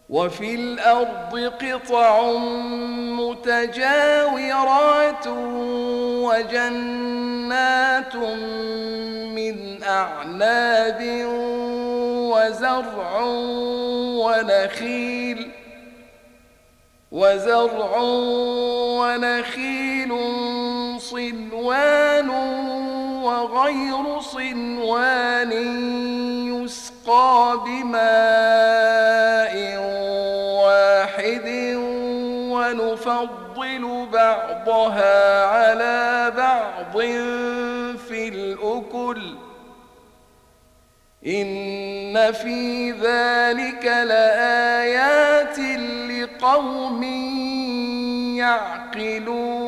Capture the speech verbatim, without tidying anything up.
وفي الأرض قطع متجاورات وجنات من أعناب وزرع ونخيل وزرع ونخيل صنوان وغير صنوان يسقى بماء واحد ونفضل بعضها على بعض في الأكل إن في ذلك لآيات لقوم يعقلون